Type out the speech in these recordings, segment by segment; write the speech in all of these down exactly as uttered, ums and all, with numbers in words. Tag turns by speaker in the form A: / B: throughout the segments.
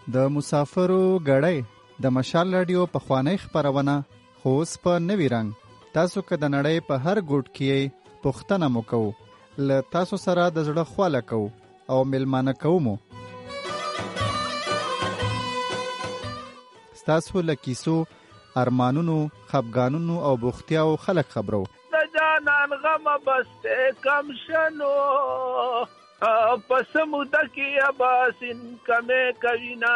A: د مسافرو غړی د مشال رادیو په خوانی خبرونه خو اوس په نوی رنګ تاسو که د نړۍ په هر ګوټ کې پوښتنه مو کوو له تاسو سره د زړه خواله کوو او میلمانه کوو مو ستاسو له کیسو ارمانونو خفګانونو او بوختیاو خلک خبرو
B: د جانان غم بسته کم شنو پس مدکی اباسین کمه کوینا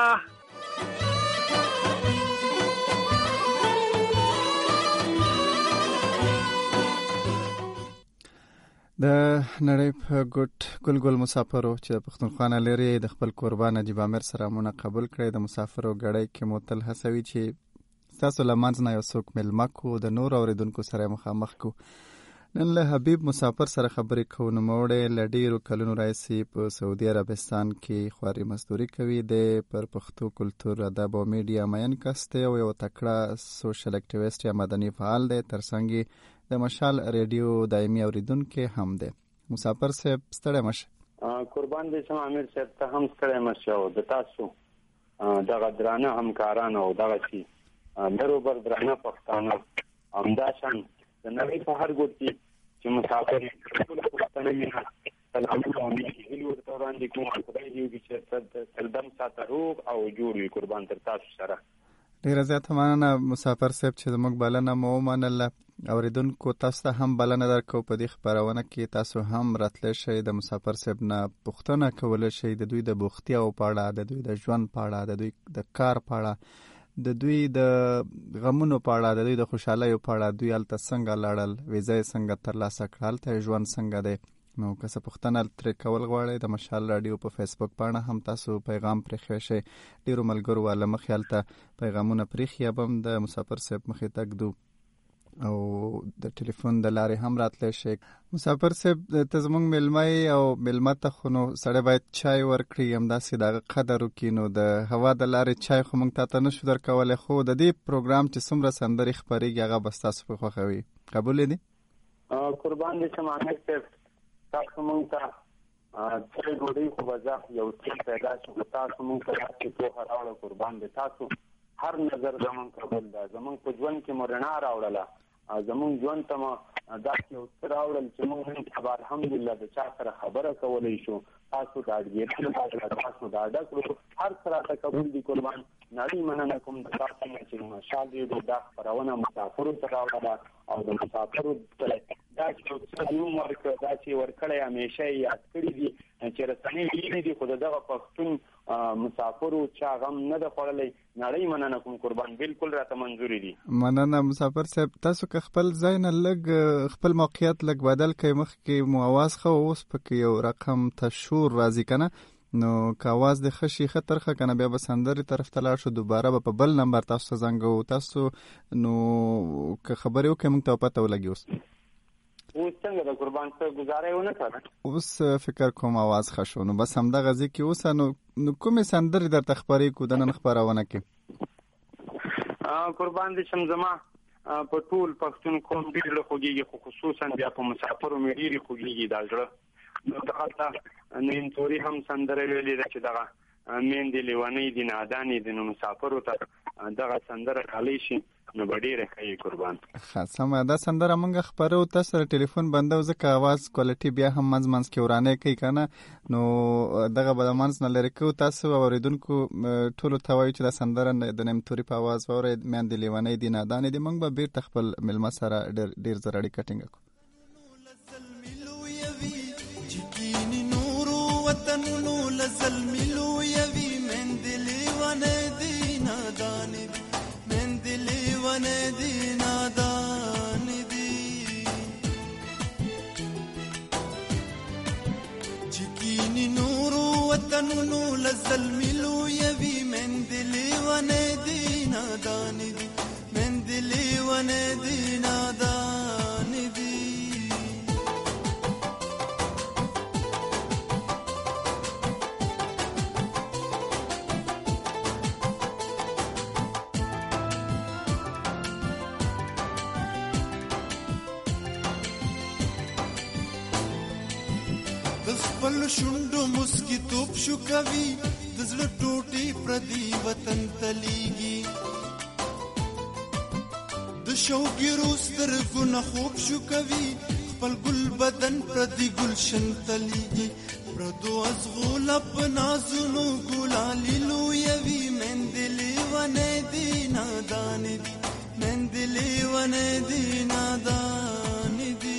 A: د نړۍ په ګوټ ګل ګل مسافرو چې د پښتونخوا نه لري د خپل قربان نجیب عامر سره مونږ قبول کړی د مسافرو غړی کې متل هڅوي چې تاسو لمانځ نه یو څوک ملما کو د نور اوریدونکو سره مخامخ کو نن له حبیب مسافر سره خبرې کوو نو موړې له ډېرو کلونو راهیسې په سعودي عربستان کې خواري مزدوري کوي د پر پښتو کلتور ادب او میډیا مین کس دی او یو تکړه سوشل اکټیویسټ یا مدني فعال دی ترڅنګ د مشال ریډیو دایمي اوریدونکو هم دی مسافر صاحب ستړی مشه
C: قربان دې شم عامر صاحب ته هم ستړی مشه او د تاسو دغه درانه همکاران او دغه شي درو بر درانه پښتانه همدا شان د نړۍ په هر ګوټ کې چې مسافر ټول پښتانه مینا سلامونه او نیکي ورته وړاندې کوم خدای دې چې سلدم ساته روغ او جوړ وي قربان تر تاسو سره
A: ډیره زیاته مننه مسافر صاحب چې زموږ بلنه مو ومنله اوریدونکو تاسو ته هم بلنه درکو په دې خبرونه کې تاسو هم راتلی شئ د مسافر صاحب نه پوښتنه کولی شئ د دوی د بوختیاو په اړه د دوی د ژوند په اړه د دوی د کار په اړه د دوی د غمونو په اړه د دوی د خوشحالیو په اړه دوی هلته څنګه لاړل ویزه یې څنګه ترلاسه کړه هلته ژوند څنګه دی نو که څه پوښتنه ترې کول غواړئ د مشال راډیو په فیسبوک پاڼه هم تاسو پیغام پرېښوی شئ ډېرو ملګرو والا مخې هلته پیغامونه پرېښي یا به هم د مسافر صاحب مخې ته ږدو او د ټلیفون د لارې هم راتلی شي مسافر صاحب ته زموږ میلمه او میلمه ته خو نو سړی باید چای ورکړي همداسې د هغه قدر وکړي نو د هوا د لارې چای خو موږ تا ته نشو درکولی خو د دې پروګرام چې څومره سندرې خپرېږي هغه به ستاسو په خوښوي قبول یې دي
C: قربان دې شم عامر صاحب تاسو موږ ته څه ډوډۍ خو به زه یو څه پیدا شو تاسو موږ ته داسې پوهه راوړه قربان دې تاسو هر نظر زمونږ قبول ده زمونږ په ژوند کې مو رڼا راوړله زمونږ ژوند ته مو داسې یو څه راوړل چې موږ نن سبا الحمدلله د چا سره خبره کولی شو تاسو د اډګېرلو تاسو د اډه کړو هر څه راته قبول دي قربان نړۍ مننه کوم د تاسو نه چې مشال ریډیو دا خپرونه مسافرو ته راوړله او د مسافرو ته دا چې یو څه نوم ورکړه دا چې ورکړی همیشه یې یاد کړي دي چې رسنۍ ویلي دي خو د دغه پښتون مسافرو چا غم نه ده خوړلی نړۍ مننه کوم قربان بالکل راته منظوري دي
A: مننه مسافر صاحب تاسو که خپل ځای نه لږ خپل موقعیت لږ بدل کړئ مخکې مو اواز ښه اوس پکې یو رقم تشور راځي که نه نو که اواز د ښه شي ښه ترخه که نه بیا به سندرې طرف ته لاړ شو دوباره به په بل نمبر تاسو ته زنګوو تاسو نو که خبرې وکړئ موږ ته پته ولګي اوس
C: اوس څنګه د قربان څه ګزاره یې ونه کړه
A: اوس فکر کوم اواز ښه شو نو بس همدغه ځای کې اوسه نو نو کومې سندرې درته خپرې کړو د نن خپرونه کې
C: قربان دې شم زما په ټول پښتون قوم ډېر له خوږېږي خو خصوصا بیا په مسافرو مې ډېرې خوږېږي دا زړه نو دغلته نینتوري هم سندره ویلې ده چې دغه میندې لیونۍ دي نادانې دي نو مسافرو ته دغه سندره ډالۍ شي نو به ډېره ښه یې قربان
A: ښه سمه دا سندره موږ خپرو تاسو سره ټلیفون بندو ځکه اواز کوالټي بیا هم منځ منځ کې ورانې کوي که نه نو دغه به د منځ نه لرې کوو تاسو اورېدونکو ټولو ته وایو چې دا سندره د نیمتوري په اواز واورئ میندې لیونۍ دي نادانې دي موږ به بیرته خپل میلمه سره ډېر ډېر زر اړیکه ټینګه کړو
D: وطنونو لزلمی لویوی من دلی ونه دی نادانی دی من دلی ونه دی نادانی دی خپل شوندو مسکی توپ شو کوي د دزړه ټوټي پردي وطن تلیږي د شوګیرو سترګو نه خوب شو کوي خپل ګل بدن پردي ګلشن تلیږي پردو ازغول په نازونو ګلالي لویوي مندلې ونه دي نادان دي مندلې ونه دي نادان دي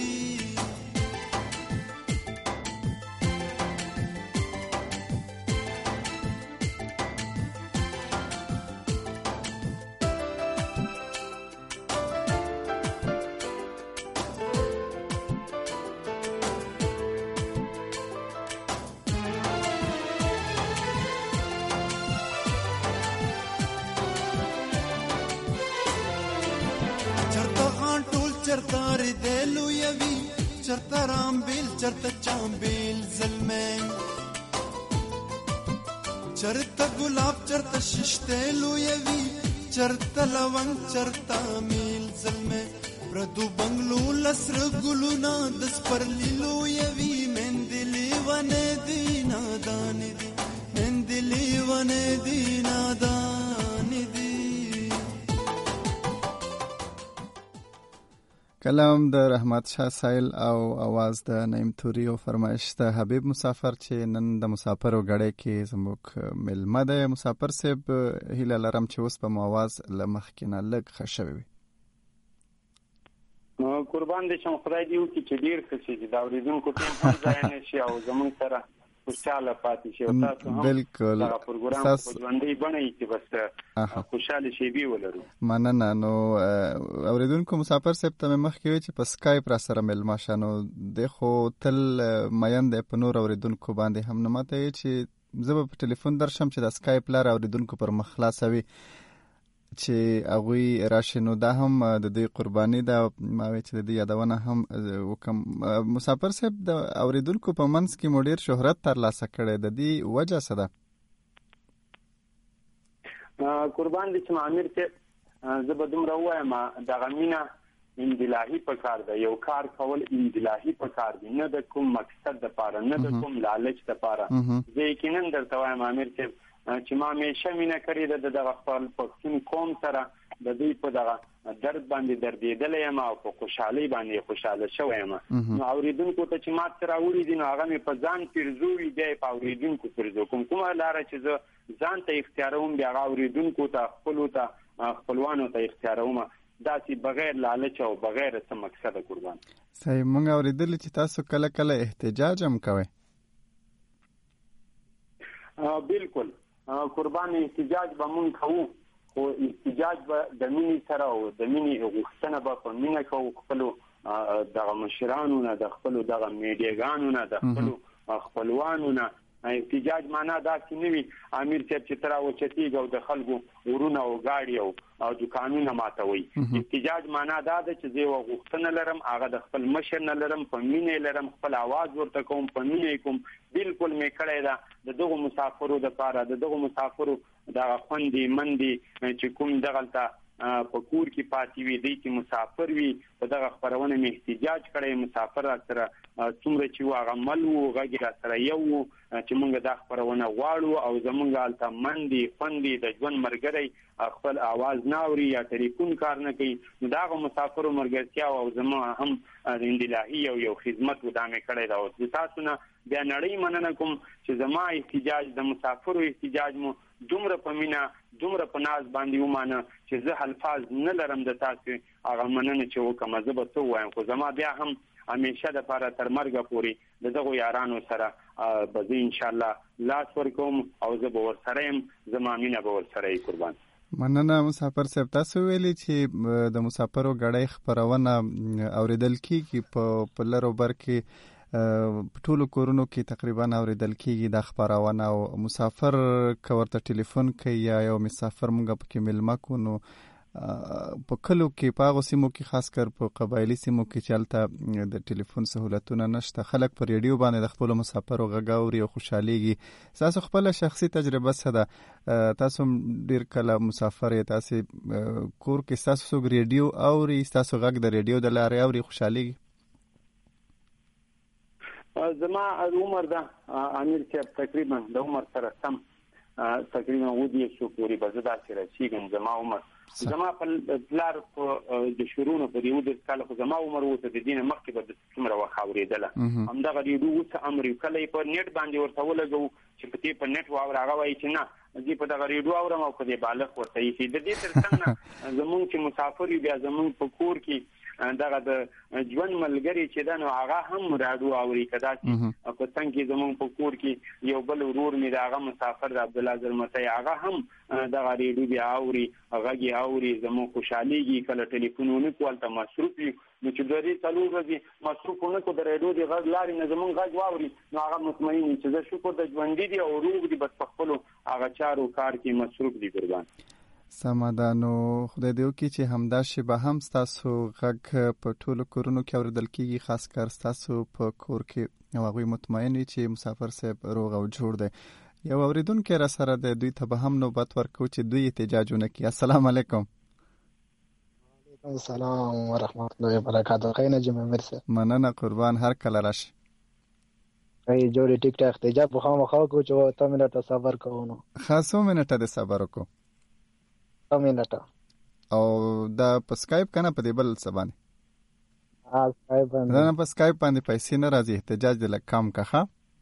D: چرتار دلو یوی چرتا رامبیل چرتا چامبیل زلمین چرتا گلاب چرتا ششتلو یوی چرتا لونگ چرتا میل زلمین پردو بنگلو لسر گلونا دس پر لیلو یوی مندلی ونه دی نادان دی مندلی ونه دی نادان دی
A: کلام د رحمت شاه سایل او आवाज د نعیم توري او فرمایش د حبیب مسافر چې نن د مسافر وګړی کې زموږ ملمه د مسافر صاحب هیله لرم چې اوس په आवाज لمخ کې نه لګ خښوي
C: نو قربان دې شم خدای دې وکړي چې ډیر ښه شي دا اوریدونکو ټیم هم ځای نه شي او زموږ سره خوشاله پاتې شي او تاسو هم
A: بالکل
C: دا پروګرام په ژوندۍ بڼه کې بس خوشاله شي به ولرو
A: مننه نو اوریدونکو مسافر صاحب ته مخ کې چې په سکایپ را سره ملما شانو د خو تل مایند په نور اوریدونکو باندې هم نه ماته چې زه په ټلیفون درشم چې د سکایپ لار اوریدونکو پر مخ خلاصوي چې هغه راشنو دا هم د دې قرباني دا ما وی چې د دې یادونه هم وکم مسافر صاحب د اوریدونکو په منځ کې مډیر شهرت تر لاسه کړي د دې وجه څه ده
C: قربان دي چې امیر ته زبدم راوایم د غمینا اندلاهي په کار ده یو کار کول اندلاهي په کار دي نه د کوم مقصد د پاره نه د کوم لالچ د پاره زه یقینا درته وایم امیر ته چې ما همیشه مینه کړې ده د خپل پښتون قوم سره د دې په دغه درد باندې دردېدل یم او په خوشحالي باندې خوشاله شوی یم نو اوریدونکو ته چې ما سره وړي دي نو هغه مې په ځان پیرزوي دی په اوریدونکو پیرزو کوم کومه لاره چې زه ځان ته اختیاروم بیا اوریدونکو ته خپلو ته خپلوانو ته اختیاروم داسې بغیر لالچ او بغیر څه مقصد قربان
A: صحیح مونږ اوریدل چې تاسو کله کله احتجاج هم کوئ
C: بالکل قربان احتجاج به مونږ کوو خو احتجاج به د مینې سره او د مینې غوښتنه به په مینه کوو خپلو دغه مشرانو نه د خپلو دغه میډیاګانو نه د خپلو خپلوانو نه احتجاج معنا داسې نه وي امیر صاحب چې تر اوچتیږي او د خلکو ورونه او ګاډي او دکانونه ماتوي احتجاج معنا دا ده چې زه غوښتنه لرم هغه د خپل مشر نه لرم په مینه لرم خپل आवाज ورته کوم په مینه کوم بالکل مې کړی دا د دغه مسافرو د پاره د دغه مسافرو د خوندې مندې چې کوم دغلته په کور کې پاتې وي دی چې مسافر وي په دغه خبرونه مې احتجاج کړی مسافر سره څومره چې هغه مل وو غږی سره یو چې موږ دا خبرونه غواړو او زمونږ الته مندې خوندې د ژوند مرګري خپل आवाज ناوري یا ټلیفون کار نه کوي نو داغه مسافرو مرګرتیا او زمو هم اندلاهي او یو خدمت ودامه کړی دا او تاسو نه بیا نړۍ مننه کوم چې زما احتجاج د مسافرو احتجاج مو دومره په مینا دومره په ناز باندې ومانه چې زه الفاظ نه لرم د تاسو هغه مننه چې وکم زه به تو وایم خو زما بیا هم همیشه د لپاره تر مرګ پورې دغه یارانو سره به ان شاء الله لاس ورکوم او زه به ورسره يم زما مینا به ورسره قربان
A: مننه مسافر صاحب تاسو ویلي چې د مسافرو غړې خبرونه اوریدل کیږي په پلرو بر کې په ټولو کورونو کې تقریبا اوریدل کیږي د خبرونه او مسافر کورته ټلیفون کوي یا یو مسافر مونږ په کې ملما کو نو په کلو کې په غوسمو کې خاص کر په قبایلی سیمو کې چلته د ټلیفون سہولتونه نشته خلک پر ریډیو باندې د خپل مسافرو غږاوري او خوشحاليږي تاسو خپل شخصي تجربه څه ده تاسو ډیر کله مسافر یې تاسو کور کې تاسو ریډیو اوري تاسو غږ د ریډیو د لارې اوري خوشحاليږي
C: زما عمر ده امیر صاحب تقریبا د عمر سره سم تقریبا اووه دېرش پورې به زه داسې رسېږم. زما عمر زما په پلار د شورونو په دې اووه دېرش کاله خو زما عمر اوس د دې نه مخکې به څومره وخت اورېدله. همدغه ریډیو اوس امر یو کله یې په نیټ باندې ورته ولګوو چې په دې په نیټ واوره. هغه وایي چې نه زه په دغه ریډیو اورم او په دې بالغ ورته ایښي. د دې تر څنګ نه زمونږ چې مسافر یو بیا زمونږ په کور کې دغه د ژوند ملګری چې ده نو هغه هم راډیو اوري. که داسې په څنګ کې زمونږ په کور کې یو بل ورور مې د هغه مسافر د عبدالله زلمتی هغه هم دغه ریډیو بیا اوري، غږ یې اوري، زمونږ خوشحالېږي. کله ټلیفون ونه کړو هلته مصروف وي نو چې دوه درې څلور ورځې مصروف ونه کړو د ریډیو د غږ لارې نه زمونږ غږ واوري نو هغه مطمئن وي چې زه شکر د ژوندي دي او روغ دي، بس په خپلو هغه چارو کار کې مصروف دي. قربان
A: سمه ده. نو خدای دې وکړي چې همدا شیبه هم ستاسو غږ په ټولو کورونو کې اورېدل کېږي، خاص کر ستاسو په کور کې، او هغوی مطمئن وي چې مسافر صاحب روغ او جوړ دی. یو اورېدونکی را سره دی، دوی ته به هم نوبت ورکوو چې دوی احتجاج ونه کړي. السلام علیکم.
E: وعلیکم السلام ورحمت الله وبرکاته. خیر نجم امیر صاحب.
A: مننه قربان، هر کله راشي.
E: ای جوړې ټیک ټاک احتجاج په خامخا کو چې ته منټه صبر کوو. نو
A: خاصو منټه د صبر وکړو.
E: ته منټه
A: او دا په سکایپ کنه په دې بل څه باندې؟
E: ها سکایپ باندې.
A: دا په سکایپ باندې پیسې نه راځي، احتجاج دې لږ کم کړه.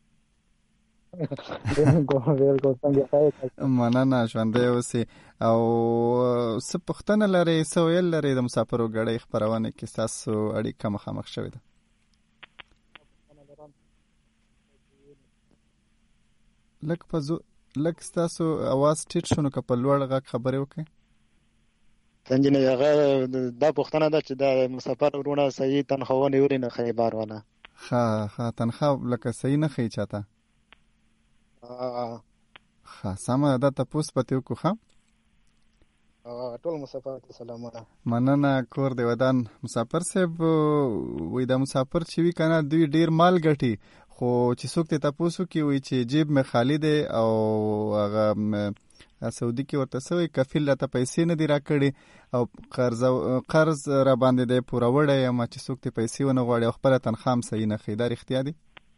A: مننه، ژوندی اوسې. او څه پوښتنه لرئ، څه ویل لرئ د مسافرو ګړۍ خپرونه کې ستاسو اړیکه مخامخ شوې ده؟ لږ په زو لږ ستاسو اواز ټیټ شو، نو که په لوړ غږ خبرې وکړئ.
E: څنګه هغه دا پوښتنه ده چې د مسافر ورونه صحیح تنخواهونه یوري نه ښایي بار والا.
A: ښه ښه تنخواه لکه صحیح نه ښایي چاته. ښه سمه ده، تپوس پتې وکړو. ښه
E: ټول مسافر ته سلامونه.
A: مننه، کور دې ودان. مسافر صاحب وایي دا مسافر چې وي که نه دوی ډېر مال ګټي، خو چې څوک ته تپوس وکړي وایي چې جیب مې خالي دی او هغه سعودي کې ورته څه وایي کفیل راته پیسې نه دي راکړي او قرض قرض را باندې دی پوره وړی یم، چې څوک ته پیسې ونه غواړي او خپله تنخوا هم صحیح نه ښیي. دا رښتیا دي؟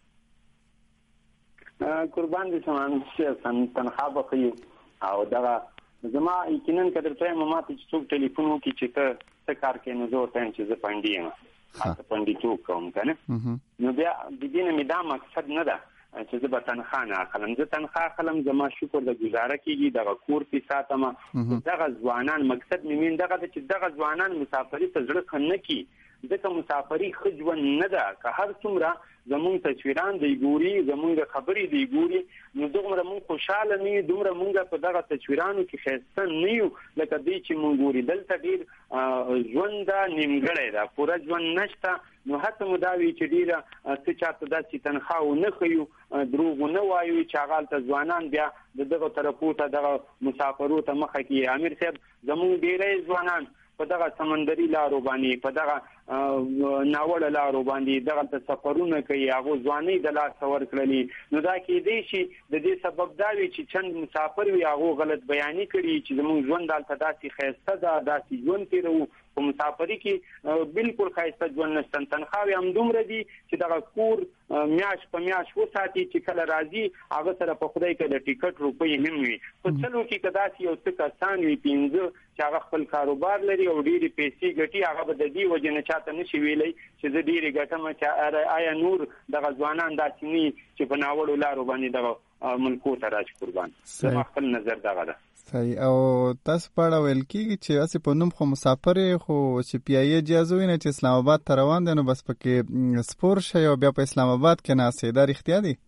C: قربان دي سمان چې تنخوا به ښیي او دغه زما یقینا که درته وایم ما ته چې څوک ټلیفون وکړي چې ته څه کار کوې نو زه ورته وایم چې زه پنډي یم، هلته پنډیتوب کوم که نه. نو بیا د دې نه مې دا مقصد نه ده چې زه به تنخوا نه اخلم. زه تنخوا اخلم، زما شکر د ګزاره کېږي، دغه کور پې ساتم. دغه ځوانان مقصد مې مین دغه ده چې دغه ځوانان مسافري ته زړه ښه نه کړي، ځکه مسافري ښه ژوند نه ده. که هر څومره زمونږ تصویران دی ګوري، زمونږ خبرې دی ګوري، نو دومره مونږ خوشحاله نه یو، دومره مونږ په دغه تصویرانو کې ښایسته نه یو لکه دی چې مونږ ګوري. دلته ډېر ژوند ده، نیمګړی ده، پوره ژوند نشته. نو هڅه مو دا وي چې ډېره څه چاته داسې تنخوا ونه ښیو، دروغ ونه وایو چې هغه هلته ځوانان بیا د دغه طرفو ته دغه مسافرو ته مخه کړي. امیر صاحب زمونږ ډېری ځوانان په دغه سمندري لارو باندې، په دغه ناوړه لارو باندې دغه ته سفرونه کوي، هغو ځوانۍ د لاسه ورکړلي. نو دا کېدی شي د دې سبب دا وي چې چند مسافر وي هغو غلط بیاني کړي چې زموږ ژوند هلته داسې ښایسته ده، داسې ژوند تېروو. په مسافري کې بالکل ښایسته ژوند نشته. تنخواوې همدومره دي چې دغه کور میاشت په میاشت وساتي، چې کله راځي هغه سره په خدای کې د ټیکټ روپۍ هم وي. په څلو کې که داسې یو څه کسان وي پنځه چې هغه خپل کاروبار لري او ډېرې پیسې ګټي، هغه به د دې وجې نه چاته نشي ویلی چې زه ډېرې ګټم. چې آیا نور دغه ځوانان داسې نه وي چې په ناوړو لارو باندې دغه ملکو ته راشي؟ قربان زما خپل نظر دغه ده.
A: صحیح. او تاسو په اړه ویل کېږي چې هسې په نوم خو مسافر یې، خو چې پی آی اې جاز ووینه چې اسلام آباد ته روان دی نو بس پکې سپور شئ او بیا په اسلام آباد کې ناستئ. دا رښتیا دي؟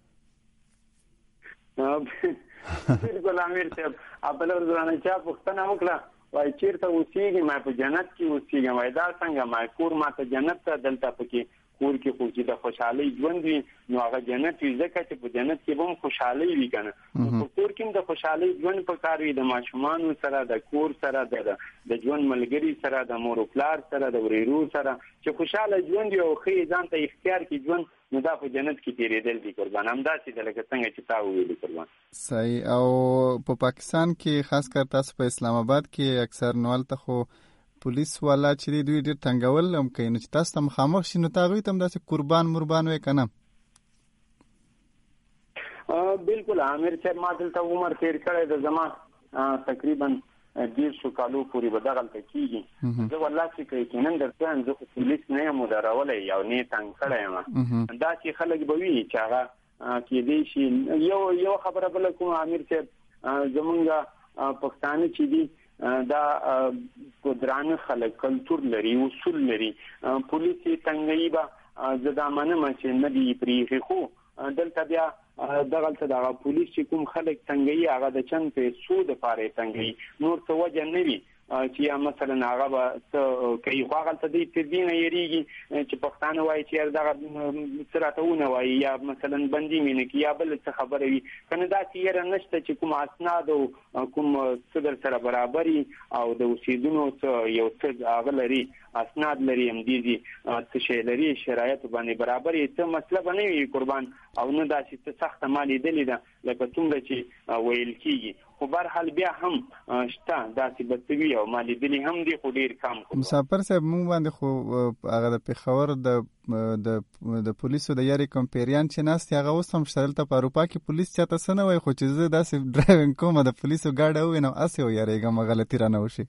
C: بالکل امیر صاحب. بله ورځ رانه چا پوښتنه وکړه، وایي چېرته اوسېږي؟ ما په جنت کې اوسېږم. وایي دا څنګه؟ ما کور ما ته جنت ته، دلته پکې کور کې خو چې د خوشحالۍ ژوند وي نو هغه جنت وي، ځکه چې په جنت کې به هم خوشحالۍ وي که نه. په کور کې هم د خوشحالۍ ژوند پکار وي، د ماشومانو سره، د کور سره، د ژوند ملګري سره، د مور و پلار سره، د ورېرو سره، چې خوشحاله ژوند وي او ښه ځان ته اختیار کړي ژوند، نو دا په جنت کې تېرېدل دي. قربان همداسې ده لکه څنګه چې تا وویلي. قربان
A: صحیح. او په پاکستان کې خاص کر تاسو په اسلام آباد کې اکثر نو هلته خو پولیس والا چې دی دوی ډېر تنګول هم کوي، نو چې تاسو ته مخامخ شي نو ته هغوی ته هم داسې قربان مربان وایې که نه؟
C: بالکل امیر صاحب ما دلته عمر تیر کړی د زما تقریبا ډیر شو کالو پورې به دغلته کېږي زه والله چې کوي کینن درته زه پولیس نه یم مدارولی یو نه تنګ کړی یم دا چې خلک به وي چې هغه کېدی شي یو یو خبره بله کوم امیر صاحب زمونږ پښتانه چې دي دا درانه خلک کلتور لري اصول لري پولیس یې تنګوي به زه دا منم چې نه دي پرېښي خو دلته بیا دغلته دغه پولیس چې کوم خلک تنګوي هغه د چند پیسو دپاره یې تنګوي نور څه وجه نه وي چې یا مثلا هغه به څه کوي خو هغلته دوی تر دې نه یېرېږي چې پښتانه وایي چې یار دغه څه راته ونه وایي یا مثلا بندي مې نه کړي یا بله څه خبره وي که نه داسې یېره نشته چې کوم اسناد او کوم څه در سره برابر او د اوسېدونو څه یو څه هغه لري اسناد لري همدې څه شی لري شرایطو باندې برابر یې څه مسله به نه وي قربان او نه داسې څه سخته ما لیدلې ده لکه څومره چې ویل کېږي خو برحال بیا هم شته داسې به څه وي او ما لیدلې هم دي خو ډېر کم.
A: مسافر صاحب مونږ باندې خو هغه د پېښور د د د پولیسو د یارې کوم پیریان چې ناست هغه اوس هم شته دلته په اروپا کې پولیس چاته څه نه وایي خو چې زه داسې ډرایوینګ کوم د پولیسو ګاډه ووینم هسې ویارېږم غلطي رانه وشي.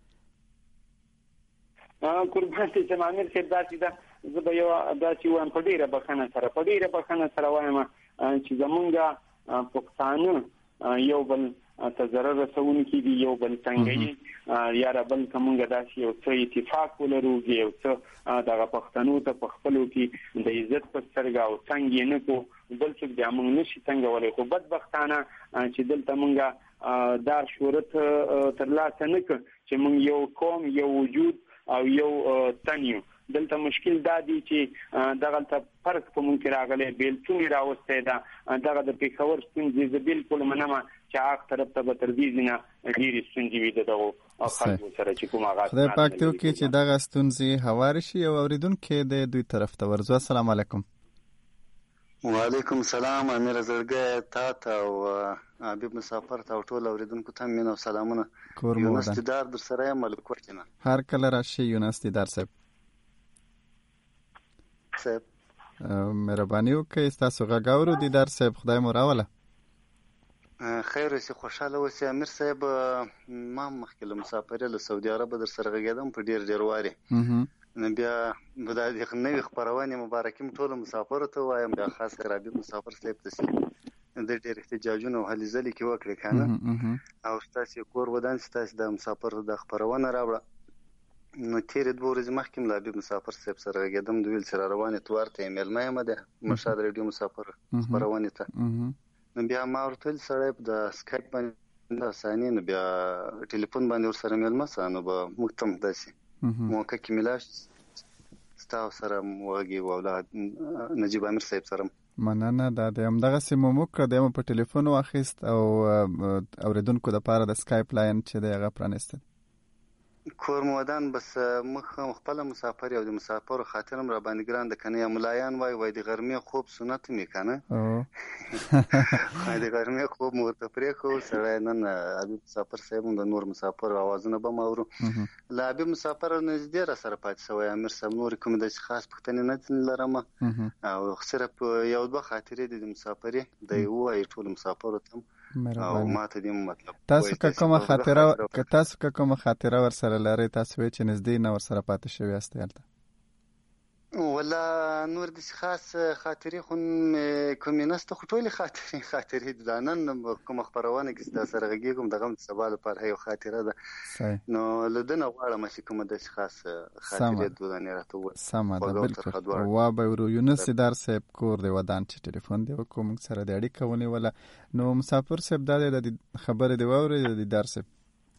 C: قربان دې شم امیر صاحب داسې ده زه به یو داسې وایم په ډېره بښنه سره په ډېره بښنه سره وایم چې زمونږ پښتانه یو بل ته ضرر رسونکي دي یو بل تنګوي یا بل که مونږ داسې یو څه اتفاق ولرو یو څه دغه پښتنو ته په خپلو کې د عزت په سترګه او څنګ یې نه کړو بل څوک بیا مونږ نشي تنګولی خو بدبختانه چې دلته مونږ دا شهرت ترلاسه نه کړ چې مونږ یو قوم یو وجود او یو تن یو دلته مشکل دا دی چې دغلته فرق په مونږ کې راغلی بیلتون یې راوستی ده دغه د پېښور ستونزې زه بالکل منمه چې هغه طرف ته به تر دې ځینه ډېرې ستونزې وي د دغو خلکو سره چې کوم هغه
A: خدای پاک دې وکړي چې دغه ستونزې هوارې شي او اورېدونکی دی دوی طرف ته ورځو. السلام علیکم.
F: وعلیکم السلام امیر زړګی تا ته او حبیب مسافر ته او ټول اورېدونکو ته مینه او سلامونه. یونس دیدار در سره یم ملکوټ کې نه
A: هر کله راشي یونس دیدار صاحب
F: صاحب
A: مهرباني وکړئ ستاسو غږ اورو دیدار صاحب خدای مو راوله
F: خیر اوسې خوشحاله اوسې امیر صاحب ما مخکې له مسافرۍ له سعودي عربه در سره غږېدم په ډېر ډېر وارې نو بیا د نوې خپرونې مبارکي م ټولو مسافرو ته وایم بیا خاص کر حبیب مسافر صاحب ته د ډېر احتجاجونه او هلې ځلې کې وکړې که نه او ستاسې کور ودان ستاسې د مسافر د خپرونه راوړه نو تېرې دوه ورځې مخکې م له حبیب مسافر صاحب سره غږېدم د ویل چې را روان اتوار ته یې مېلمه یم د مرشاد ریډیو مسافر خپرونې ته نو بیا ما ورته ویل سړی په د سکایپ باندې د ثانیې نو بیا ټلیفون باندې ورسره مېلمه سه نو به موږ ته هم داسې موقع کې میلاو ستا سره وغږېږو او له نجیب امیر صاحب سره
A: مننه دا د همدغسې مو موږ کړه دی مو په ټلیفون واخیست او اورېدونکو دپاره د سکایپ لاین چې دی هغه پرانیستی
F: کور مو ودان بس موږ خپله مسافر یو د مسافرو خاطر هم را باندې ګران ده که نه یا ملایان وایي وایي د غرمې خوب سنت مې که نه د غرمې خوب مو ورته پرېښو سړی نن حبیب مسافر صاحب هم د نور مسافرو اوازونه به م اورو له حبیب مسافر نږدې را سره پاتې شوی امیر صاحب نورې کومې داسې خاص پوښتنې نه لرم او صرف یو دوه خاطرې دي د مسافرې د یې ووایي ټولو مسافرو ته او ما ته دې مطلب
A: تاسو که کومه خاطره که تاسو که کومه خاطره ورسره لرئ تاسو وایئ چې نږدې نه ورسره پاتې شوي یاستئ هلته
F: ولا نور داسې خاص خاطرې خو کومې نشته خو ټولې خاطرې خاطرې دي دا نن کومه خپرونه کې ستا سره غږېږم دغه هم د سبا لپاره یو خاطره ده نو له ده نه غواړم چې کومه داسې خاص خاطرې دودانې راته ووایي
A: سمه ده بالکل وابه ورو یونس دیدار صاحب کور دی ودان چې ټلیفون دی وکړو موږ سره د اړیکه ونیوله نو مسافر صاحب دا دی د خبرې دی واورئ د دیدار صاحب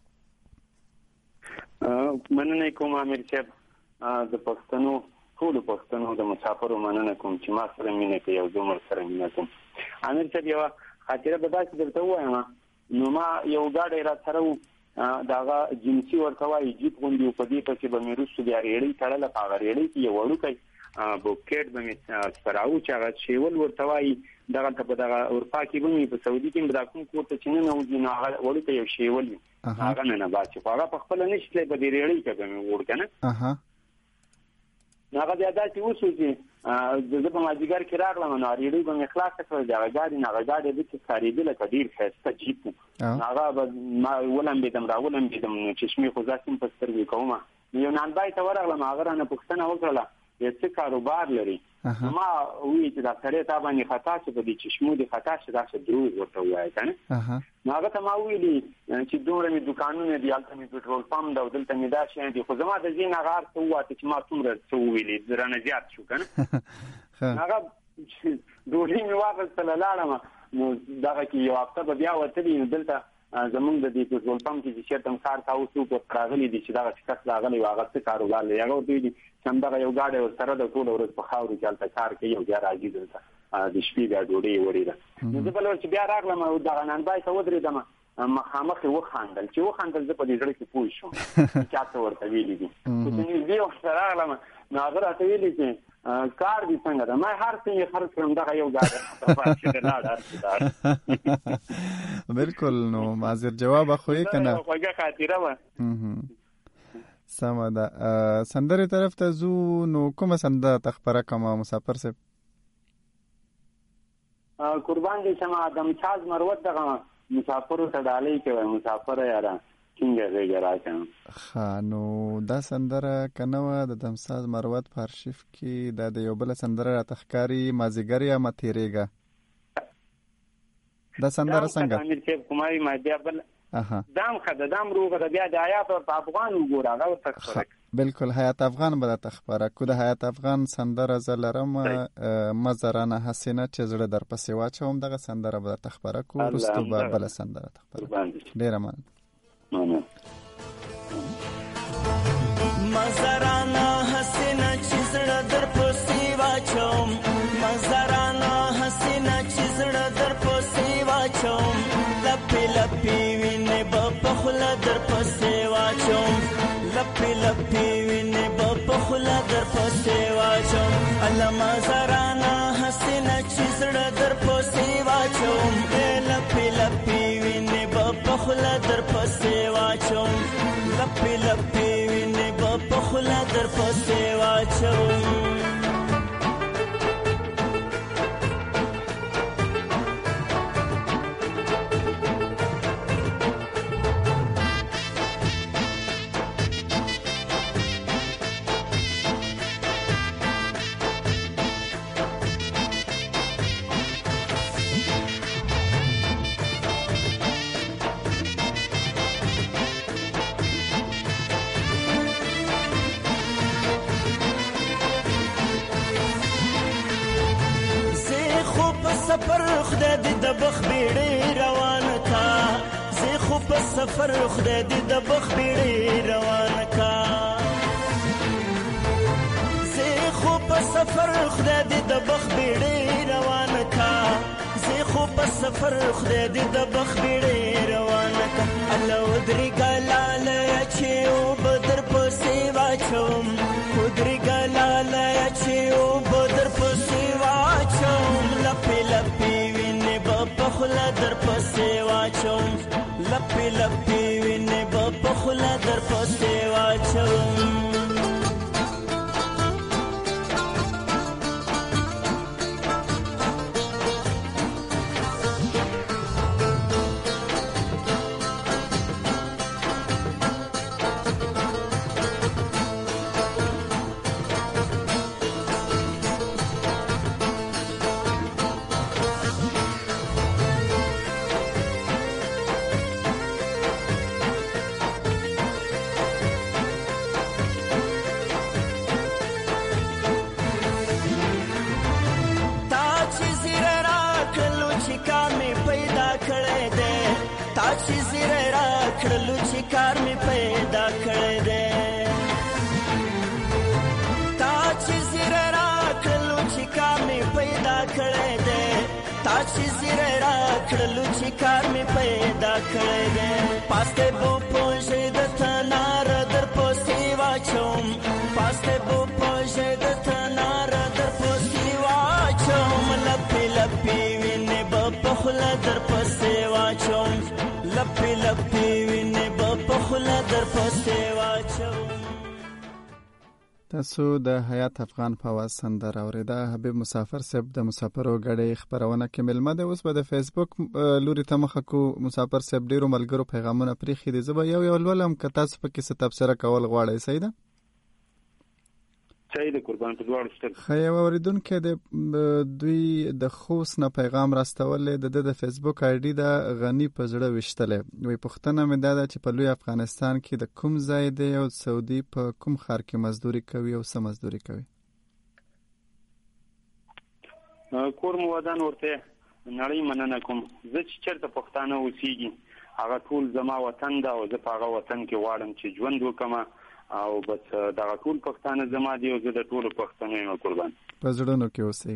C: مننه کوم امیر صاحب د پښتنو ټولو پښتنو د مسافرو مننه کوم چې ما سره مینه کوي او زه هم ورسره مینه کوم. امیر صاحب یوه خاطره به داسې درته ووایم نو ما یو ګاډی را سره و د هغه جنسي ورته وایي جیپ غوندې و په دې پسې به مې وروستو بیا ریړۍ تړله په هغه ریړۍ کې یو وړوکی بوکیټ به مې سپراوه چې هغه شیول ورته وایي دغلته په دغه اروپا کې به مې په سعودي کې مې دا کوم کور ته چې ننوځي نو هغه وړوکی یو شیول وي هغه ننباسي خو هغه په خپله نشي تللی په دې ریړۍ کې به مې وړ که نه نو هغه بیا داسې وشو چې زه په مازدیګر کې راغلم نو ریډیو به مې خلاصه کړل د هغه ګاډي نه هغه ګاډي د چې ښکارېده لکه ډېر ښایسته جیپ و هغه به ما ولمبېدم را ولمبېدم نو چشمې خو زه سیم په سترګو کومه نو یو نانبای ته ورغلم هغه رانه پوښتنه وکړله چې څه کاروبار لري ما وی چې دا سړی تا باندې خطا چې په دې چشمو دې خطا شي دا څه دروغ ورته ووایه که نه نو هغه ته ما ویلي چې دومره مې دوکانونه دي هلته مې پټرول پمپ ده او دلته مې دا شیان دي خو زما د ذهن هغه هر څه وواته چې ما څومره څه وویلې رانه زیات شو که نه هغه ډوډۍ مې واخیستله لاړم نو دغه کې یو هفته به بیا وتلي نو دلته زمونږ د دې پټرول پمپ کې چې چېرته هم کار کاوه څوک ورته راغلي دي چې دغه چې کس راغلی و هغه څه کاروبار لري هغه ورته ویلي چې همدغه یو ګاډی ورسره د ټوله ورځ په خاورو کې هلته کار کوي او بیا راځي دلته د شپې بیا ډوډۍ یې وړې ده نو زه بله ورځ چې بیا راغلم او دغه نانبای ته ودرېدم مخامخ یې وخندل چې وخندل زه په دې زړه کې پوه شوم چې چا څه ورته ویلي دي خو چې نږدې ورته راغلم نو هغه راته ویلي چې کار دې څنګه ده ما هر څه یې خرڅ کړم دغه یو ګاډی
A: بالکل نو معذر جواب خو یې که نه
C: خوږه خاطره وه
A: سمه ده سندرې طرف ته ځو نو کومه سندره ته خپره کړمه مسافر صاحب
C: قربان دې شمه دمساز مروت دغه مسافرو ته ډالۍ کوي مسافره یاره څنګه غېږه راکړم
A: ښه نو دا سندره که نه وه د دمساز مروت په ارشیف کې دا د یو بله سندره راته ښکاري مازدیګر یا مه تېرېږه دا سندره څنګه
C: امیر صاحب کوماوي ما بیا بل دام ښه ده دام روغه ده بیا د حیات ورته افغان وګوره هغه ورته خپره
A: بالکل حیات افغان به درته خپره کړو د حیات افغان سندره زه لرم مزه رانه حسینه چې زړه در پسې واچوم دغه سندره به درته خپره کړو وروستو به بله سندره ته خپره ډېره مننه
G: مزرانا حسینه چې زړه در پسې واچوم مزرانا حسینه چې زړه در پسې واچوم لپې لپې وینې به په خوله در پسې واچوم لپې لپې وینې به په خوله در پسې واچوم الله مزرانا حسینه چې زړه در پسې واچوم لپې لپې وینې به په خوله در پسې واچوم لپې لپې وینې به په خوله در پسې واچوم سفر خدای دې د بخ بیړې روان کا زه خو په سفر خدای دې د بخ بیړې روان کا زه خو په سفر خدای دې د بخ بیړې روان کا زه خو په سفر خدای دې د بخ بیړې روان کا الله ودري ګلاله چې او بدر پسې واچوم ودري ګلاله چې او بدر پسې واچوم لپې لپې وینې به په خوله در پسې واچوم لپې لپې وینې به په خوله در پسې واچوم کړلو چې کار می پیدا کړی دی تا چې زیره را کړلو چې کار می پیدا کړی دی تا چې زیره را کړلو چې کار می پیدا کړی دی پاسته بو پوجې د تنار در پسې واچوم پاسته بو پوجې د تنار در پسې واچوم لپې لپې وینې به په خوله در پسې واچوم لپې لپې وینې به په خوله در پسې واچوم
A: تاسو د حیات افغان په आवाज سندره اوریده. حبیب مسافر صاحب د مسافرو غړي خبرونه کې ملمه ده. اوس به د فیسبوک لوري ته مخ کو مسافر صاحب ډیرو ملګرو پیغامونه پرېخي دي. زه به یو یو ولولم که تاسو پکې څه تبصره کول غواړئ. صحیح ده؟
C: صحیح ده قربان په دواړو ستر.
A: خو یو اوریدونکو د دوی د خوست نه پیغام راستولې د د فیسبوک آی ډي د غنی په زړه وشتلې. وی پښتنه مې دا چې په لوی افغانستان کې د کوم ځای دی او سعودي په کوم خار کې مزدوري کوي او څه مزدوري کوي؟
C: کور مو ودان ورته نړۍ مننه کوم. زه چې چېرته پښتانه اوسېږي هغه ټول زما وطن ده او زه په هغه وطن کې غواړم چې ژوند وکړم او بس دا ټول پښتانه زما دی او زه د ټولو پښتنو یم قربان.
A: په زړونو کې اوسئ.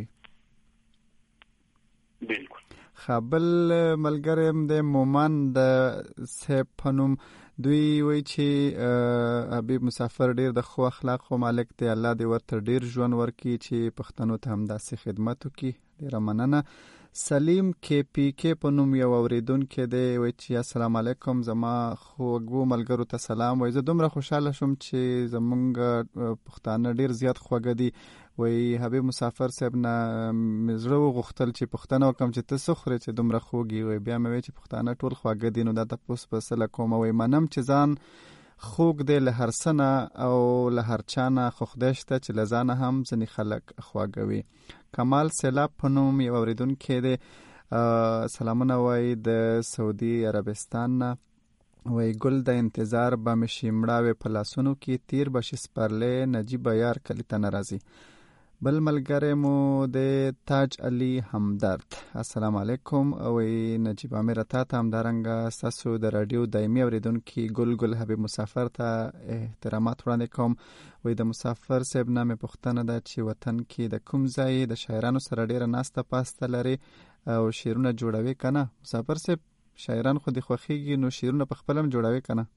C: بالکل.
A: خپل ملګریم د مومن د سپنوم دوی وی چې حبیب مسافر ډیر د خو اخلاق خو مالک دی. الله دې ورته ډیر ژوند ورکړي چې پښتنو ته هم داسې خدمت وکړي. ډیر مننه. سلیم کې پی کې په نوم یو اوریدونکو دی وی چې السلام علیکم زما خوږو ملګرو ته سلام. وای زه دومره خوشاله شوم چې زمونږ پښتانه ډیر زیات خوږ دي. وی حبیب مسافر صاحب نه مزړه وغوښتل چې پښتنه وکم چې ته څه خورې چې دومره خوږي. وی بیا مې وی چې پښتانه ټول خوږ دي. نو دا تاسو په سره کوم. وی منم چې ځان خوږ دی له هر سنه او له هر چانه خو خدای شته چې لزانه هم ځنې خلک خواږوي. کمال سیلاب په نوم یو اوریدونکی دی. سلامونه وای د سعودي عربستان نه. وای ګل د انتظار به مشي مړاوي په لاسونو کې تیر بشي سپرلې نجیب یار کلی ته ناراضي. بل ملګری مو د تاج علي همدرد. السلام علیکم. وای نجیب امیر ته هم دارنګ ساسو د رادیو دایمي اوریدونکو ګل ګل حبیب مسافر ته احترامات وړاندې کوم. وای د مسافر صاحب نامه پښتنه ده چې وطن کې د کوم ځای د شاعرانو سره ډیره ناسته پاسته لري او شعرونه جوړوي کنه. مسافر صاحب شاعران خو د خوخیږي نو شعرونه په خپلم جوړوي کنه.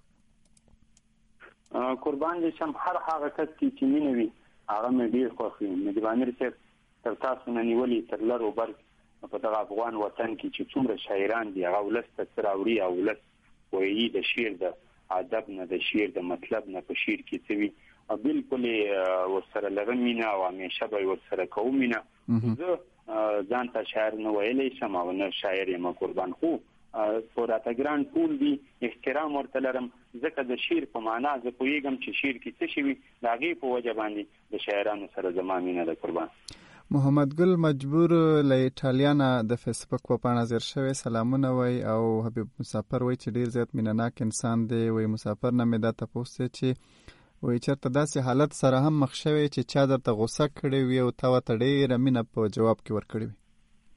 C: قربان دې شم هر هغه کس چې مينوي هغه مې ډیر خوښي. مې د باندې چې تر تاسو نه نیولې تر لرو بر په دغه افغان وطن کې چې څومره شاعران دي هغه ولست سره اوري او ولست وایي د شعر د ادب نه د شعر د مطلب نه په شعر کې څه وي بالکل ورسره لرم مینا او همیشه به ورسره کوم مینا. زه ځان ته شاعر نه ویلې شم او نه شاعر یم قربان. خو پوراته ګران ټول دي احترام ورته لرم ځکه د شعر په معنا زه پوهیږم چې شعر کې څه شوي د هغې په وجه باندې د شاعرانو سره زما مینه ده قربان.
A: محمد ګل مجبور له ایټالیا نه د فیسبوک په پاڼه زیر شوی سلامونه وای او حبیب مسافر وای چې ډیر زیات مینناک انسان دی. وای مسافر نه مې دا تاسو چې وای چرته داسې حالت سره هم مخ شوی چې چا درته غوسه کړي وي او تا ته ډیر مینه په جواب کې ورکړي وي.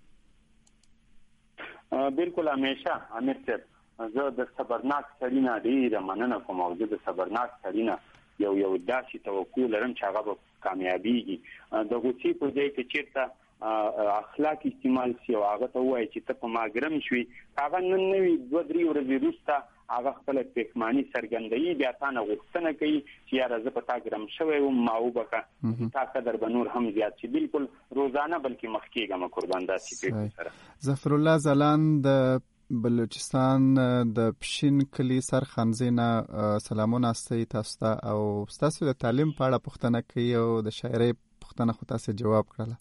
C: بالکل همیشه امیر صاحب زه د صبرناک سړي نه ډیره مننه کوم او زه د صبرناک سړي نه یو یو داسې توقع لرم چې هغه به کامیابیږي. د غوسې په ځای کې چېرته اخلاق استعمال شي او هغه ته ووایي چې ته په ما ګرم شوي هغه نن نوي دوه درې ورځې وروسته هغه خپله پښیماني څرګندوي بیا تا نه غوښتنه کوي چې یاره زه په تا ګرم شوی وم ما وبخښه تا قدر به نور هم زیات شي. بالکل روزانه بلکې مخ کېږم قربان داسې پېښو سره.
A: ظفر الله زلان د بلوچستان د پشین کلی سرخانزي نه سلامونه استي تاسو ته او تاسو د تعلیم په اړه پوښتنه کوي او د شاعرۍ پوښتنه خو تاسو جواب کړله.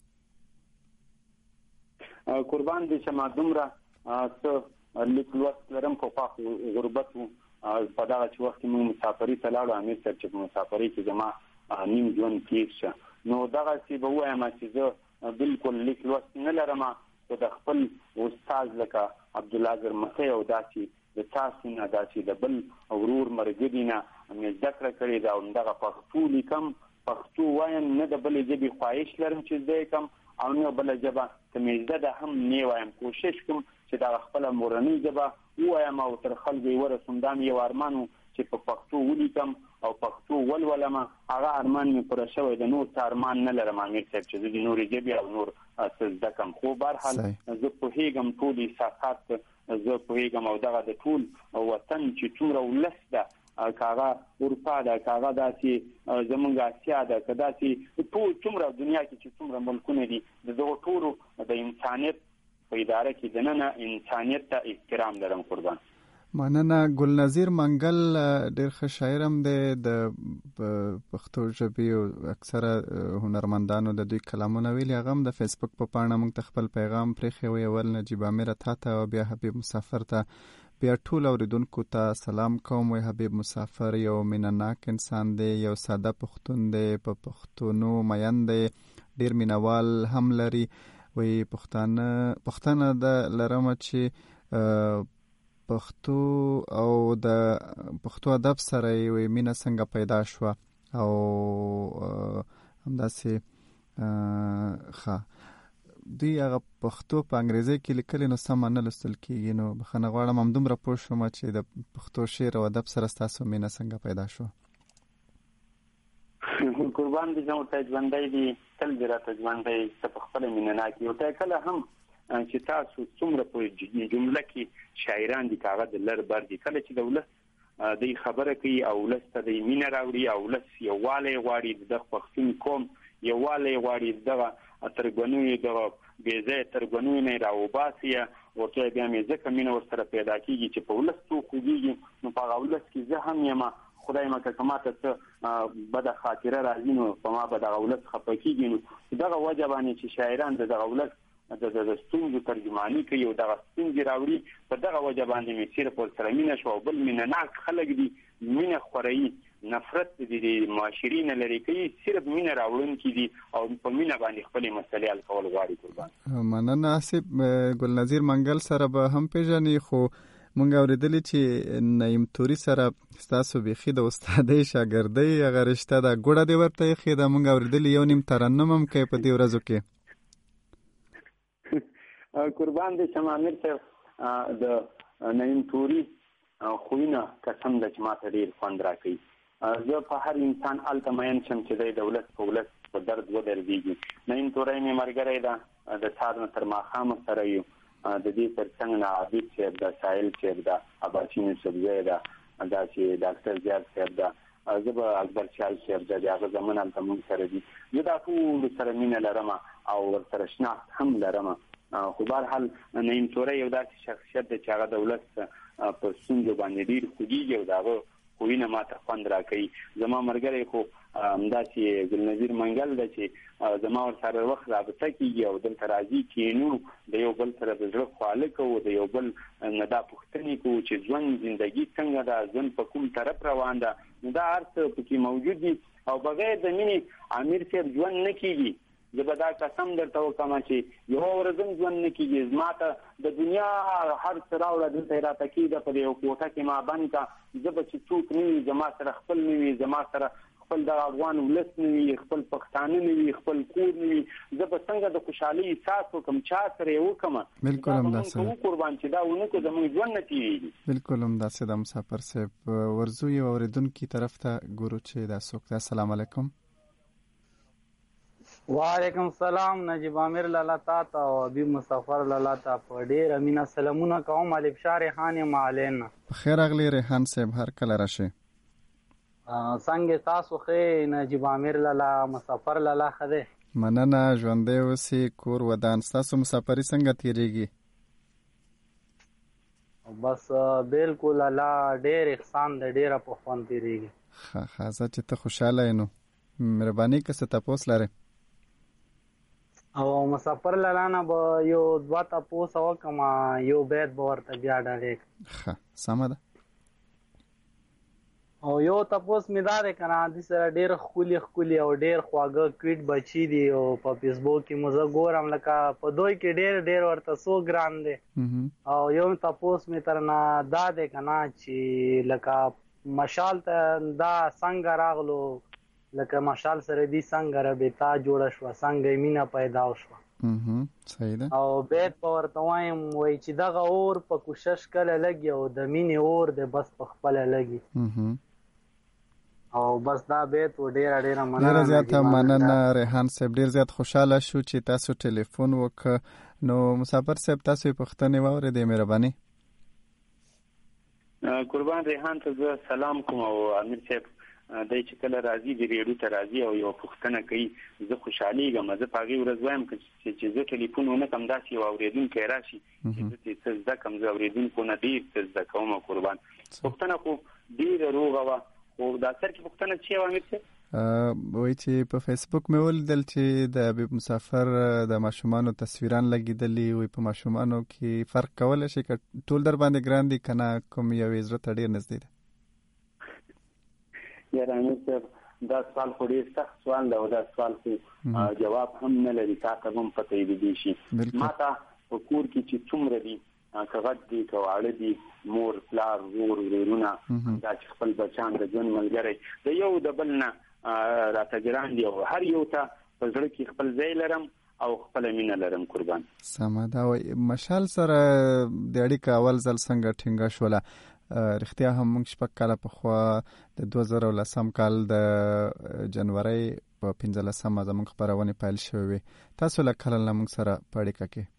C: قربان دې چې ما دومره څه لیک لوست لرم خو په غربت په دغه چې وخت موږ مسافري ته لاړو امیر صاحب چې په مسافري کې زما نیم ژوند تېر شه نو دغسې به ووایم چې زه بالکل لیک لوست نه لرم خو د خپل استاد لکه عبدالله زرمخی او داسې د تاسو نه داسې د بل ورور ملګري نه مې زده کړه کړې ده او همدغه پښتو لیکم پښتو وایم نه د بلې ژبې خواهش لرم چې زده یې کړم او نه بله ژبه که مې زده ده هم نه وایم کوشش کوم چې دا خپله مورنۍ ژبه ووایم او تر خلکو یې ورسوم. دا مې یو ارمان و چې په پښتو ولیکم او پښتو ولولم هغه ارمان مې پوره شوی د نور څه ارمان نه لرم امیر صاحب چې زه د نورې ژبې او نور څه زده کړم. خو بهرحال زه پوهېږم ټول احساسات زه پوهېږم او دغه د ټول وطن چې څومره ولس ده که هغه اروپا ده که هغه داسې زمونږ اسیا ده که داسې ټول څومره دنیا کې چې څومره ملکونه دي د دغو ټولو د انسانیت په اداره کې دننه انسانیت ته احترام لرم قربان.
A: مننه. ګل نظیر منګل ډېر ښه شاعر هم دی، د پښتو ژبې او اکثره هنرمندانو د دوی کلامونه ویلي. هغه هم د فیسبوک په پاڼه موږ ته خپل پیغام پرېښی و. اول نجیب امیر تا ته او بیا حبیب مسافر ته، بیا ټول اوریدونکو ته سلام کوم. وی حبیب مسافر یو مینه‌ناک انسان دی، یو ساده پښتون دی، په پښتونو مین دی، ډېر مینوال هم لري. وی پښتانه پښتنه د لرمه چې پښتو او د پښتو ادب سره وی مینه څنګه پیدا شوه او همداسې ښه دوی هغه پښتو په انګریزي کې لیکلي نو سم نه لوستل کېږي. نو بخښنه غواړم، همدومره پوه شوم چې د پښتو شعر او ادب سره ستاسو مینه څنګه پیدا شوه.
C: قربان دي زموږ ته ژوندی دي، تل دې راته ژوندی، ته په خپله مینه ناک یو. ته کله هم چې تاسو څومره په جمله کې شاعران دي که هغه د لر بر دي، کله چې د ولس دوی خبره کوي او ولس ته دوی مینه راوړي او ولس یووالی غواړي، د دغه پښتون قوم یووالی غواړي، دغه ترګنوي دغه بېځایه ترګنوي نه یې راوباسي، ورته بیا مې ځکه مینه ورسره پیدا کېږي چې په ولس څوک خوږېږي. نو په هغه ولس کې زه هم یم، خدای مکه که ماته څه بده خاطره راځي نو په ما به دغه ولس خفه کېږي. نو دغه وجه باندې چې شاعران د دغه ولس د د ستونزو ترجماني کوي او دغه ستونزې راوړي، په دغه وجه باندې مې صرف ورسره مینه شوه. او بل مینه ناک خلک دي، مینه خوروي، نفرت د معاشرې نه لرې کوي، صرف مینه راوړونکي دي او په مینه باندې خپلې مسلې حل کول غواړي. قربان
A: مننه. آصف ګل نظیر منګل سره به هم پېژنې، خو مونږ اورېدلي چې نعیم توري سره ستاسو بیخي د استادۍ شاګردۍ هغه رشته ده، ګوړه دې ورته ایښې ده. مونږ اورېدلي یو نیم ترنم هم کوي په دې ورځو کې.
C: قربان دې شم امیر صاحب، د نعیم توري خوینه قسم ده چې ماته ډېر خوند راکوي. زه په هر انسان هلته مین شم چې دی د ولس په ولس په درد ودرېږي. نعیم توري مې ملګری ده، د سهار نه تر ماښامه سره یو. د دې تر څنګ نه عابد صاحب ده، ساحل صاحب ده، عباسین یوسفزی ده، دا چې ډاکټر زیار صاحب ده، زه به اکبر شال صاحب ده، د هغه زمن هلته مونږ سره دي. زه دا ټول سره مینه لرم او ورسره شناخت هم لرم. خو بهرحال نعیم توري یو داسې شخصیت دی چې هغه د ولس په ستونزو باندې ډېر خوږېږي او د هغه خوینه ماته خوند راکوي. زما ملګری خو همداسې ګل نظیر منګل ده چې زما ورسره وخت رابطه کېږي او دلته راځي کېنو، د یو بل سره د زړه خواله کوو، د یو بل نه دا پوښتنې کوو چې ژوند زندګي څنګه ده، ژوند په کوم طرف روان ده. نو دا هر څه پکې موجود دي او بغیر د مینې امیر صاحب ژوند نه کېږي. زه به دا قسم درته وکړم چې یوه ورځ هم ژوند نه کېږي. زما ته د دنیا هر څه راوړه، دلته یې راته کېږده په یو کوټه کې ما بند کا. زه به چې څوک نه وي زما سره خپل نه وي، زما سره خپل د افغان ولس نه وي، خپل پښتانه نه وي، خپل کور نه وي، زه به څنګه د خوشحالۍ احساس وکړم، چا سره یې وکړم.
A: بلکل همداسې
C: ده قربان چې دا ونه کړو زموږ ژوند نه تېرېږي.
A: بلکل همداسې ده مسافر صاحب. ورځو یو اورېدونکي طرف ته ګورو چې دا څوک ده. السلام علیکم.
H: وعلیکم السلام. نجیب امیر لالا تا ته او حبیب مسافر لالا ته په ډېره مینه سلامونه کوم. الف شاه ریحان یم علینا.
A: بخیر راغلی ریحان صاحب، هر کله راشئ.
H: څنګه تاسو ښه؟ نجیب امیر لالا مسافر لالا ښه دی؟
A: مننه، ژوندی اوسئ، کور ودان. ستاسو مسافري څنګه تېرېږي؟
H: بس بلکل الله ډېر احسان دی، ډېره په خوند تېرېږي.
A: ښه ښه، زه چې ته خوشحاله یې نو مهرباني که څه تپوس لرې.
H: او مسافر لالا نه به یو دوه تپوس وکړم، یو بیت به ورته بیا ډالې کړم.
A: ښه سمه ده.
H: او یو تپوس مې دا دی که نه، دې سره ډېر ښکلي ښکلي او ډېر خواږه کیټ بچي دي او په فیسبوک کې مو زه ګورم لکه په دوی کې ډېر ډېر ورته څو ګران دی. او یو تپوس مې تر نه دا دی که نه چې لکه مشال ته دا څنګه راغلو، لکه مشال سره دی څنګه رابطه جوړه شوه، څنګه مینه پیدا شوه.
A: صحیح ده.
H: او بیت په ورته وایم وایي چې دغه اور په کوشش کله لګي او د مینې اور دی بس په خپله لګي. او بس دا بیت و ډېره ډېره مننه.
A: ډېره زیاته مننه ریحان صاحب، ډېر زیات خوشحاله شو چې تاسو ټلیفون وکړ. نو مسافر صاحب تاسو یې پوښتنې واورېدې، مهرباني.
C: قربان ریحان ته زه سلام کوم او امیر صاحب د چې کله راځي د ریډیو ته راځي او یو پوښتنه کوي زه خوشحالېږم زه په هغې ورځ وایم چې زه ټلیفون ونه کړم داسې یو اورېدونکی راشي چې زه ترې څه زده کړم زه اورېدونکو نه ډېر څه زده کوم قربان. پوښتنه خو ډېره روغه وه خو دا سر کې پوښتنه چې وه امیر صاحب
A: وایي چې په فیسبوک مې ولیدل چې د حبیب مسافر د ماشومانو تصویران لګېدلي وي په ماشومانو کې فرق کولی شي که ټول در باندې ګران دي که نه کوم یوې زړه ته ډېر نږدې دی؟
C: یاره امیر صاحب دا سوال خو ډېر سخت سوال دی او دا سوال خو جواب هم نه لري تا ته هم پته یې دی شي. ما ته په کور کې چې څومره دي که غټ دي که واړه دي مور پلار ورور ورورونه دا چې خپل بچیان د ژوند ملګری د یو د بل نه راته ګران دي او هر یو ته په زړه کې خپل ځای لرم او خپل مینه لرم قربان.
A: سمه دا وایي مشال سره د اړیکه اول ځل څنګه ټینګه شوله؟ رښتیا هم موږ شپږ کاله پخوا د دوه زره لسم کال د جنورۍ په پنځلسمه زموږ خپرونې پیل شوې وې. تاسو له کله له موږ سره په اړیکه کې؟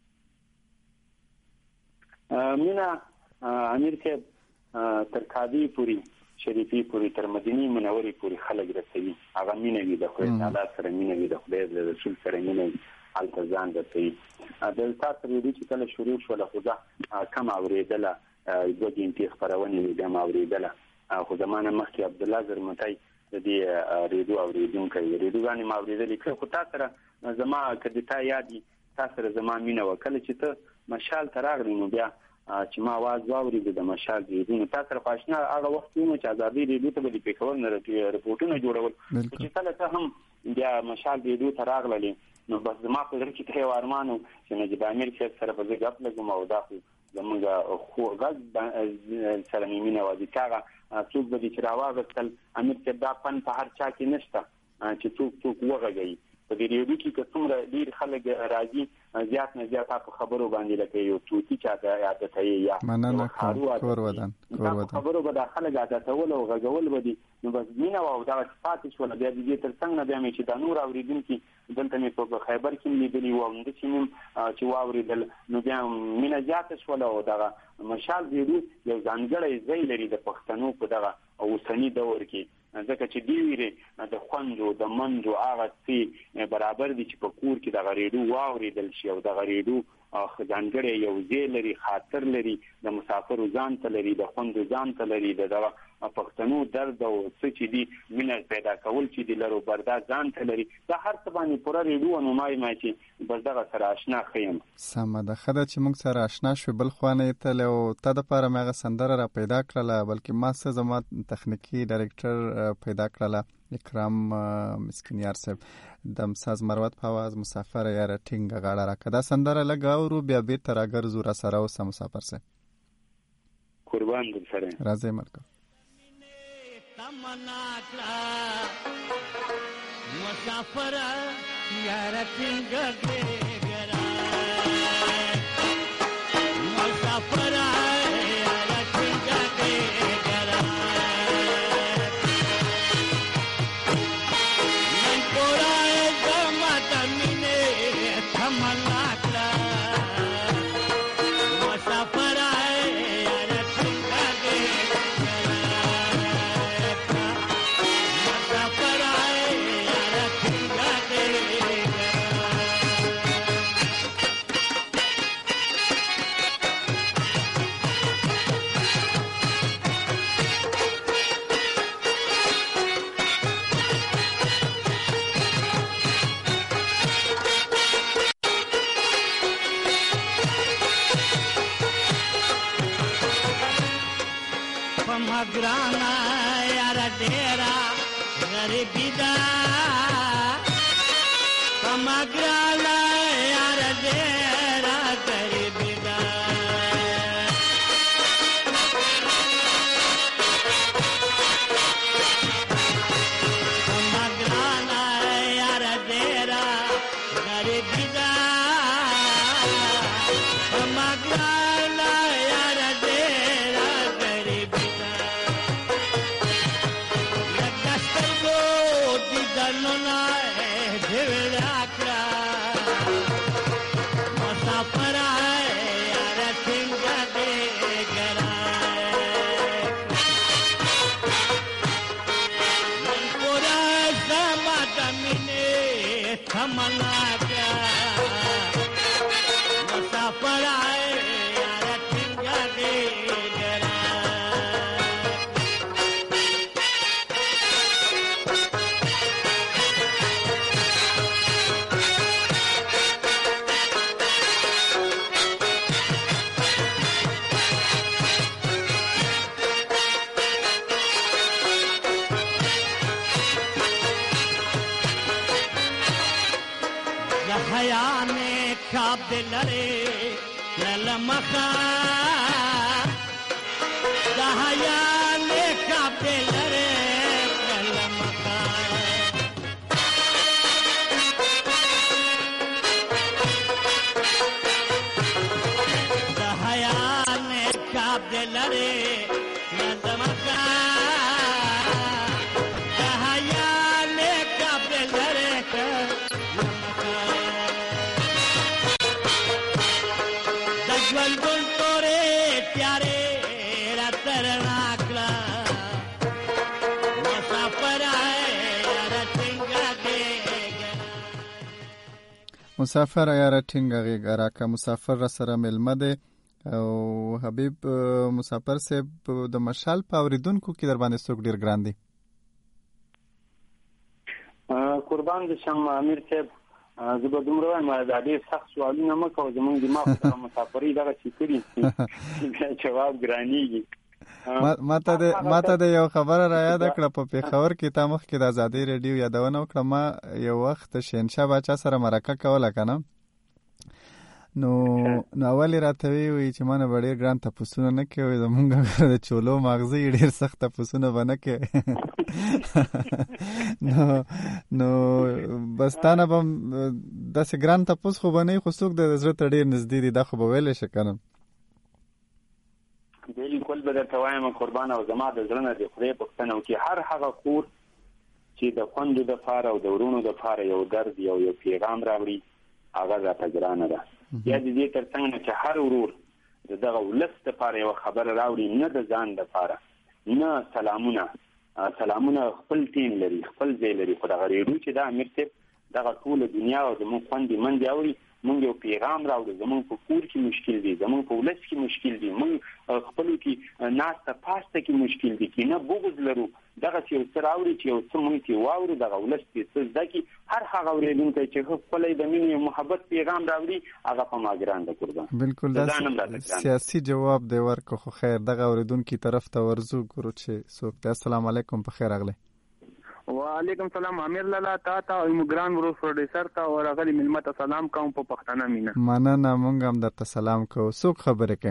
C: مینه امیر صاحب تر کابل پورې شریفي پورې تر مدینه منورې پورې خلک رسوي هغه مینه وي د خدای تعالی سره مینه وي د خدای د رسول سره مینه وي هلته ځان رسوي. د تاسو ریډیو چې کله شروع شوله خو زه کم اورېدله دوه ګنټې خپرونې مې بیا م اورېدله خو زمانه مخکې عبدالله زرمتی د دې ریډیو اورېدونکی ریډیوګانې م اورېدلې کړې خو تا سره زما که د تا یاد وي تا سره زما مینه وه کله چې ته مشال ته راغلې نو بیا چې ما आवाज واورېد د مشال ریډیو نو تا سره خو اشنا هغه وخت وم چې ازادي ریډیو ته به د پېښور نه رپورټونه جوړول چې کله ته هم بیا مشال ریډیو ته راغللې نو بس زما په زړه کې ته یو ارمان و چې نجیب امیر صاحب سره به زه ګپ لګوم او دا خو زمونږ خو غږ سره مې مینه وه چې هغه څوک به دې چې راواغستل امیر صاحب دا فن په هر چا کې نشته چې څوک څوک وغږوي په دې ریډیو کې که څومره ډېر خلک راځي زیات نه زیات په خبرو باندې لکه یو توتي چې عادتوي یا
A: مننه کور ودان
C: خبرو به دا خلک عادتول او غږول به دي نو بس مینه وه او دغه پاتې شوله بیا د دې تر څنګ نه بیا مې چې دا نور اورېدونکي دلته مې په خیبر کې مې لیدلي وو همداسې مې چې واورېدل نو بیا مینه زیاته شوله او دغه مشال ریډیو یو ځانګړی ځای لري د پښتنو په دغه اوسني دور کې ځکه چې دی ویرې د خوندو د منځو هغه څه برابر دي چې په کور کې دغه ریډیو واورېدل شي او دغه ریډیو ځانګړی یو ځای لري خاطر لري د مسافرو ځان ته لري د خوندو ځان ته لري د دغه پښتنو درد او څه چې دي مینه پیدا کول چې دي لرو بردا ځان ته لري دا هر څه باندې پوره ریډیو نو مای ما چې بس دغه سره آشنا خیم.
A: سمه ده ښه ده چې موږ سره آشنا شو بل خوا نه یې تللی او تا دپاره مې هغه سندره را پیدا کړله بلکې ما څه زما تخنیکي ډایرکټر پیدا کړله اکرام مسکینیار صاحب د مساز مروت په اواز مسافر یاره ټینګه غاړه راکړه دا سندره لږ اورو بیا بېرته راګرځو را سره اوسه مسافر صاحب
C: قربان در سره
A: راځئ ملکه
G: تمنا کړه مسافر یاره ټینګه ګرا مسافر یاره ټینګه ګرا نن پورای زما تمنه تمنا کړه مسافر یاره ټینګه ګرانا یار ډیرا غریبی دا کما ګرانا یار ډیرا غریبی دا کما ګرانا یار ډیرا غریبی دا کما ګرانا یار ډیرا غریبی نونا ډېوړا کړه مسافر یار څنګه دې ګرا کاب دلره للمخا د حیا نه کاب دلره للمخا د حیا نه کاب دلره للمخا د حیا نه کاب دلره ژوندون تورې تیارې راتر راکړه مسافر یاره ټینګه غېږه
A: مسافر یاره ټینګه غېږه راکړه. مسافر را سره مېلمه دی او حبیب مسافر صاحب د مشال په اورېدونکو کې در باندې څوک ډېر ګران دی؟
C: قربان دې شم امیر صاحب، زه به دومره وایم دا ډېر سخت سوالونه مه کوه، زمونږ دماغ سره مسافرۍ دغسې کړي بیا جواب ګرانېږي.
A: ما ته د یو خبره را یاده کړه، په پېښور کې تا مخکې د ازادۍ راډیو یادونه وکړه، ما یو وخت د شهنشاه باچا سره مرکه کوله که نه، نو نو اول یې راته ووایي چې ما نه به ډېر ګران تپوسونه نه کوي، زمونږ د چولو ماغزه یې ډېر سخت تپوسونه به نه کوي. نو نو بس تا نه به داسې ګران تپوس خو به نه وي، خو څوک د زړه ته ډېر نږدې دي، دا خو به ویلی شي که نه؟
C: بلکل به درته وایم قربان، او زما د زړه نه د خدای پوښتنه وکړي، هر هغه کور چې د خویندو دپاره او د ورونو دپاره یو درد یو یو پیغام راوړي، هغه راته ګرانه ده. یا د دې تر څنګ نه چې هر ورور د دغه ولس دپاره یوه خبره راوړي، نه د ځان دپاره، نه سلامونه سلامونه خپل ټیم لري، خپل ځای لري، خو دغه ریډیو چې دا امیر صاحب دغه ټوله دنیا او زموږ خویندې مندې اوري، مونږ یو پیغام راوړو، زمونږ په کور کې مشکل دي، زمونږ په ولس کې مشکل دي، مونږ خپلو کې ناسته پاسته کې مشکل دي، کینه بغض لرو، دغسې یو څه راوړي چې یو څه مونږ کې واورو، دغه ولس کې څه زده کړي. هر هغه اورېدونکی چې خپلی د مینې او محبت پیغام راوړي، هغه په ما ګران ده قربان.
A: بلکل دا سیاسي جواب دی ورکو، خو خیر دغه اورېدونکي طرف ته ورځو ګورو چې څوک دی. السلام علیکم، په خیر راغلی.
I: وعلیکم سلام امیر لالا، تا ته او ګران ورور پروډوسر ته او راغلي مېلمه ته سلام کوم په پښتانه مینه.
A: مننه، مونږ هم درته سلام کوو. څوک خبرې کوي؟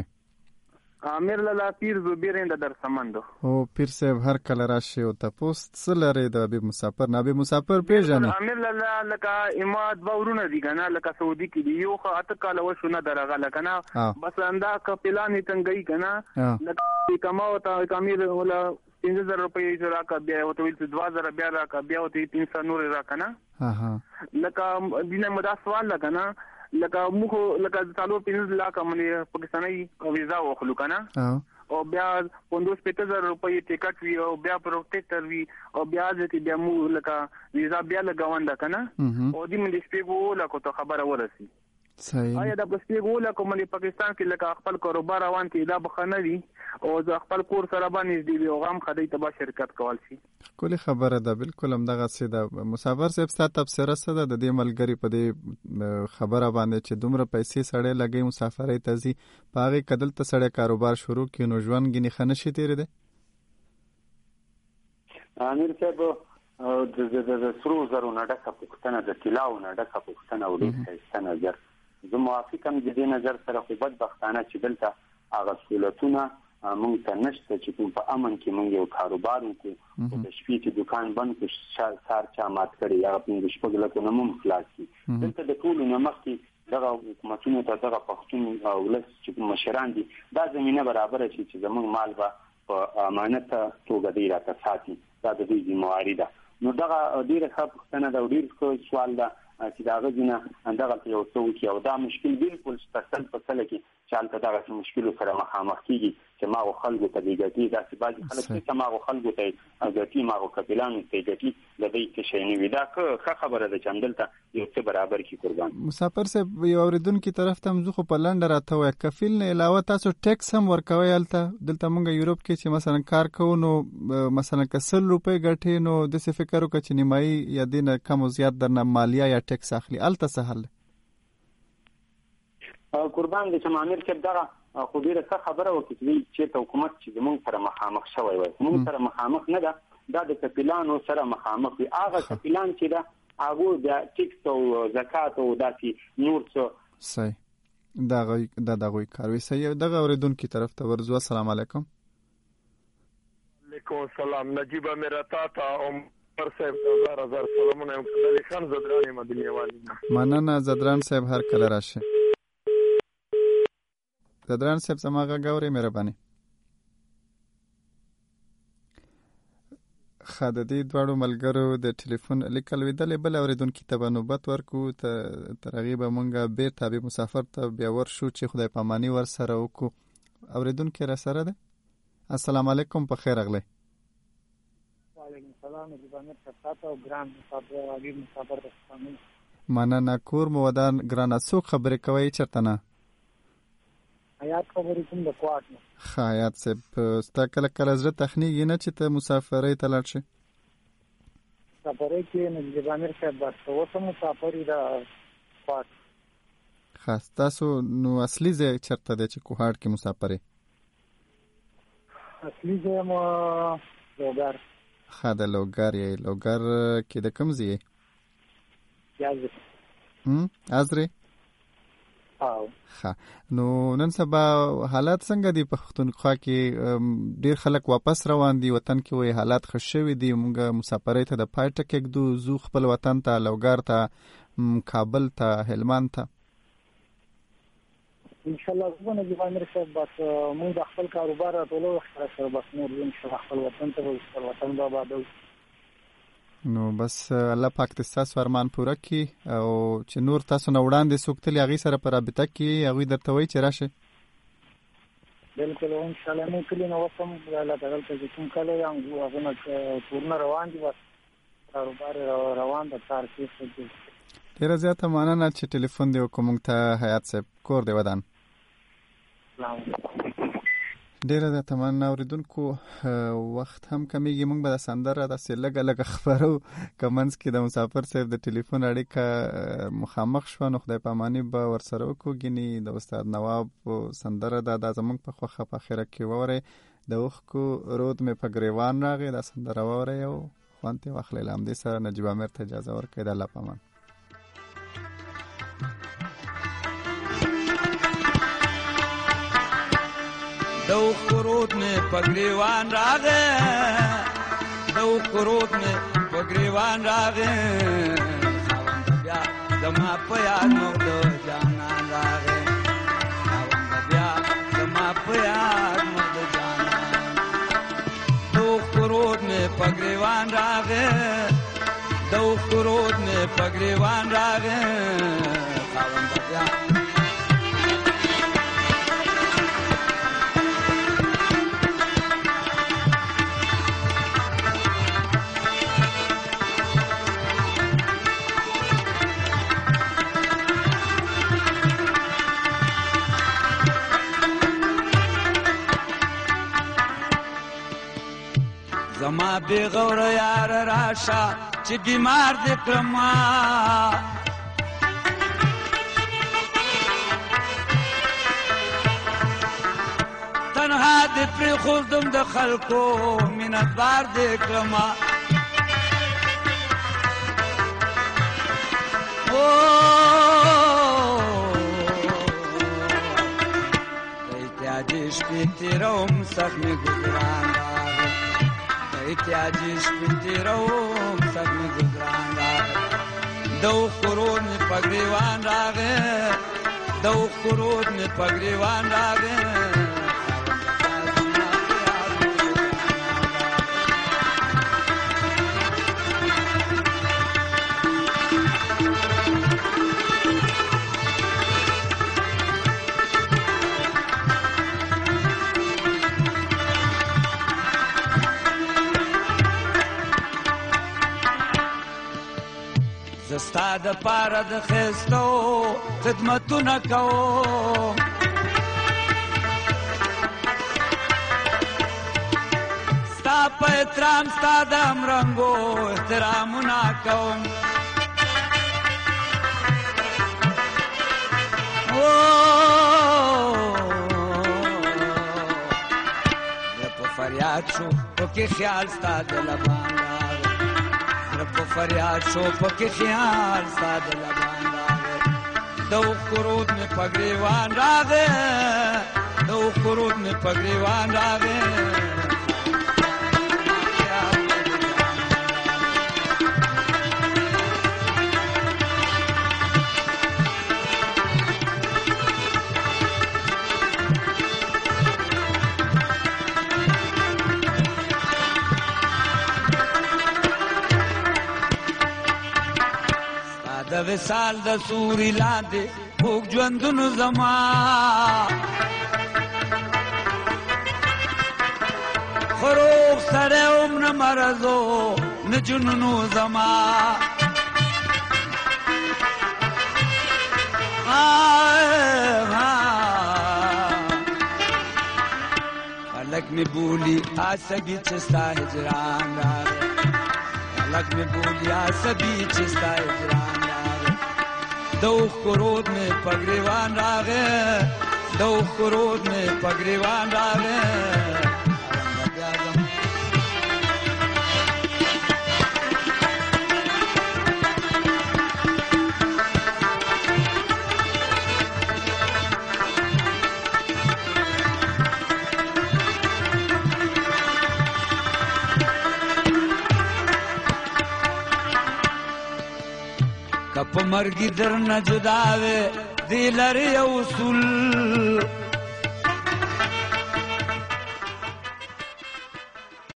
I: امیر لالا پیر زبیر د در سمندو.
A: او پیر صاحب هر کله راشي او تاسو څه لري د حبیب مسافر؟ نه حبیب مسافر پیژنې؟
I: امیر لالا لکه اماد باورونه دي کنه، لکه سعودي کې دی یو خو اته کال وشو نه درغه لکنه، بس انده کپلانی تنګي کنه، لکه کماو ته امیر ولا پنځه زره روپۍ راکا، بیا وته ویل چې دوه زره بیا راکا، بیا وته تین سوه نور راکا نه. لکه دینه مدا سوال لکنه، لکه موږ لکه څلور پنځه لاکه باندې پاکستاني ویزا واخلو کنه، او بیا پندوس پته زره روپۍ ټیکټ وی، او بیا پروټیکټر وی، او بیا ځکه بیا موږ لکه ویزا بیا لګاونده کنه، او دې مې سپیګو لکه ته خبره ورسي.
A: صحیح.
I: آیا د پسپیګو لکه مې پاکستان کې لکه خپل کاروبار روان کې دا بخنه دي، او ځ خپل کور سره باندې دی او غم خدای ته به شرکت کول شي.
A: کلی خبره ده، بالکل هم دغه څه ده. مسافر صاحب ستاسو تبصره څه ده د دې ملګری په دې خبره باندې چې دومره پیسې سړی لګي مسافرۍ ته ځي، په هغې که دلته سړی کاروبار شروع کړي نو ژوند ګینې ښه نشي تېرېدی؟
C: امیر صاحب د سرو زرو نه ډکه پوښتنه، د طلاو نه ډکه پوښتنه او ډېر ښایسته نظر، زه موافق هم د دې نظر سره، خو بدبختانه چې دلته هغه سهولتونه مونږ ته نشته چې کوم په امن کې مونږ یو کاروبار وکړو، د شپې چې دکان بند کړو سهار چا مات کړی، هغه پنځه شپږ لکونه مو خلاص کړي. دلته د ټولو نه مخکې دغه حکومتونو ته دغه پښتون ولس چې کوم مشران دي، دا زمینه برابره شي چې زموږ مال به په امانته توګه دی راته ساتي، دا د دوی ذمهواري ده. نو دغه ډېره ښه پوښتنه ده او ډېر ښه سوال ده چې د هغه ځینه دغلته یو څه وکړي، او دا مشکل بالکل شته سل په سله کې چې هلته دغسې مشکلو سره مخامخ کېږي چې ماغو خلکو ته دې ګټي، داسې بعضې خلک چې ماغو خلکو ته ګټي، ماغو کپیلانو ته ګټي، د دوی څه شی نه وي. دا ښه خبره ده چې همدلته یو څه برابر کړي قربان.
A: مسافر صاحب یو اورېدونکي طرف ته هم زه خو په لنډه راته ووایه، کفیل نه علاوه تاسو ټیکس هم ورکوئ هلته؟ دلته مونږ یوروپ کې چې مثلا کار کوو نو مثلا که سل روپۍ ګټې نو داسې فکر وکړه چې نیمایي یا دې نه کم او زیات درنه مالیه یا ټیکس اخلي، هلته څه حل دی؟
C: قربان دې چې امیر صاحب دغه خو ډېره ښه خبره وکړي چې چېرته حکومت چې زموږ سره مخامخ شوی وای، زموږ سره مخامخ نه ده، دا د کپیلانو سره مخامخ وي. هغه کپیلان چې ده هغه د ټیکس او زکات او داسې نور څه
A: صحیح دا غوي دا دغه کاروي صحیح دغه اوریدونکو طرف ته ورزو. السلام علیکم.
J: وعلیکم السلام. نجیبه میرا تا ته عمر صاحب هزار هزار سلامونه. علی خان زدران مدنی والی.
A: مننه زدران صاحب هر کله راشه. زدران صاحب سماغه غوري مهرباني. خدادي دوړو ملګرو د ټلیفون لیکل ویدلې بل اوریدونکو ته نوبت ورکو ته ترغیبه مونږه بیر تابع مسافر ته بیا ور شو چې خدای پامانی ور سره وکړو. اوریدونکو را سره ده. السلام علیکم په خیر اغله.
K: وعلیکم السلام. د باندې تاسو او ګران مسافر واګي مسافر تاسو.
A: مننه کور مو ودان ګران اسو خبرې کوي چرته نه.
K: حیات خبرې کوم د کوات نه.
A: حیات صاحب ستا کله کله زړه تخنیږي نه چې ته مسافرۍ ته لاړ شې؟
K: مسافرۍ کې نه د بامیر صاحب بس اوسه مسافرۍ دا کوات.
A: خاص تاسو نو اصلي ځای چرته دی چې کوهاټ کې مسافرۍ؟
K: اصلي ځای مو لوګر.
A: ښه د لوګر یې. لوګر کې د کوم ځای یې؟
K: یازرې.
A: ازرې؟
K: او
A: ها نو نن سبا حالات څنګه دي په پښتونخوا کې؟ ډیر خلک واپس روان دي وطن کې، وای حالات ښه شوي دي. موږ مسافرۍ ته د پای ټکی کېږدو، زو خپل وطن ته، لوګر ته، کابل ته، هلمند ته.
K: ان شاء الله زه نه ځم صاحب بس موږ د خپل کاروبار ټولو سره سره بس نور ان شاء الله خپل وطن ته خپل وطن به آبادو.
A: نو بس الله پاک دې ستاسو ارمان پوره کړي او چې نور تاسو نه وړاندې څوک تلي هغوی سره په رابطه کې هغوی درته وایي چې راشئ.
K: بالکل ان شاء الله موږ کلي نه اوس هم الله تعالی ته چې کوم کلی یم هغه نه ټولونه روان دي، بس کاروبار روان ده، کار کېږي.
A: ډېره زیاته مننه چې ټلیفون دې وکړو موږ ته حیات صاحب. کور دې ودان. ډیره د تمنا اوریدونکو وخت هم کمیږي. موږ به د سندره داسې لږه لږه خبرو کمنځ کې د مسافر صاحب د ټلیفون اړیکه مخامخ شوه نو خدای پاماني به ورسره وکړو. ګینې د استاد نواب سندره ده دا زموږ په خوښه په اخره کې واورئ. د اوښکو رود مې په ګریوان راغی دا سندره واورئ او خوند ترې واخلئ. له همدې سره نجیب امیر ته اجازه ورکړئ. د الله په امان.
L: دو خرود میں پگریوان راغے، دو خرود میں پگریوان راغے، خاوند بیا زما پیاد مردو جانان راغے، خاوند بیا زما پیاد مردو جانان. دو خرود میں پگریوان راغے، دو خرود میں پگریوان راغے، خاوند بیا زما بی غور یار راشا چی بیمار دی کرما، تنها دی پری خوردم د خلکو منتبار دی کرما. ایتیاجیش پیتی روم سخ می گزران احتیاجش پنتی روم سب میں گزران راغے، دو خرود میں پگریوان راغے، دو خرود میں پگریوان راغے. زستا د پاره د خستو خدمتونه کوم، ستا په احترام ستا د امرنګو احترامونه کوم. زه په فریاد شو پکې خیال ستا د لبان په فریاد شو پکې خیال ساده لبان راغی د خرود مې پګریوان راغی د خرود مې پګریوان راغی د وصال د سوري لاندې خوږ ژوندون زما خروغ سره عمر مرزو نه جنونو زما خلق می بولی عصبی چې ستا هجران راغی خلق می بولی عصبی چې ستا هجران دو خرود میں پگریوان راغے دو خرود میں پگریوان راغے کپ مرگی در نہ جداوے دی لری اصول